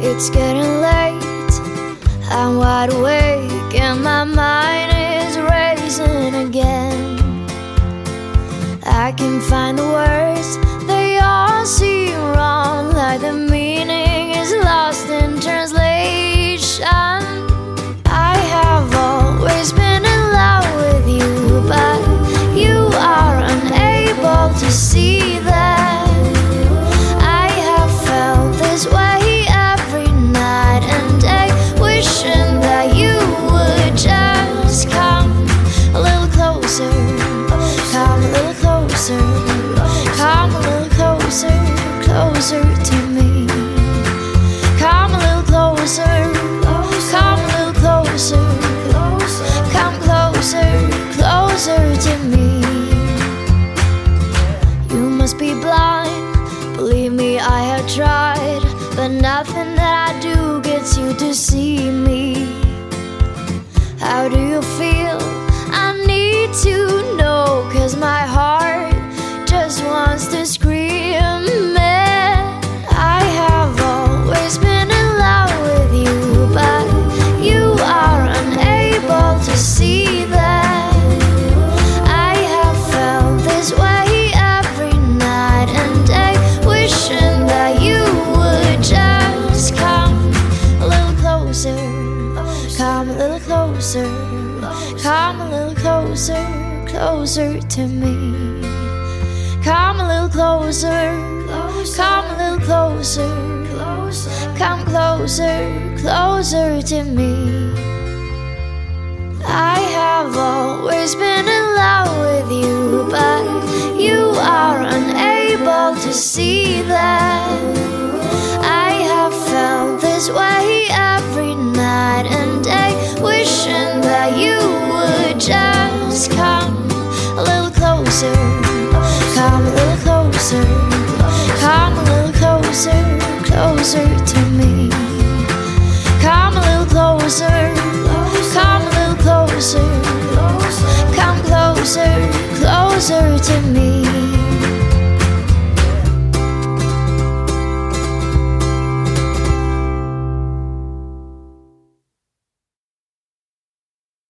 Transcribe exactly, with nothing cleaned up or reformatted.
It's getting late, I'm wide awake, and my mind is racing again. I can find the words, they all seem wrong, like the meaning is lost in translation. I have always been in love with you, but you are unable to see that. I have felt this way every night and day, wishing that you would just come a little closer, come a little closer, come a little closer, closer to me. Come a little closer, come a little closer, come closer, closer to me. You must be blind, believe me, I have tried, but nothing that I do gets you to see me. How do you feel? I need to know, 'cause my heart just wants to scream, man. I have always been in love with you, but you are unable to see that. I have felt this way every night and day, wishing that you would just come a little closer, come a little closer, come a little closer, closer to me. Come a little closer, come a little closer, come closer, closer to me. I have always been in love with you, but you are unable to see that. I have felt this way every night and day, wishing that you would just come a little closer, come a little closer, come a little closer, closer to me. Come a little closer, come a little closer, come closer, closer to me.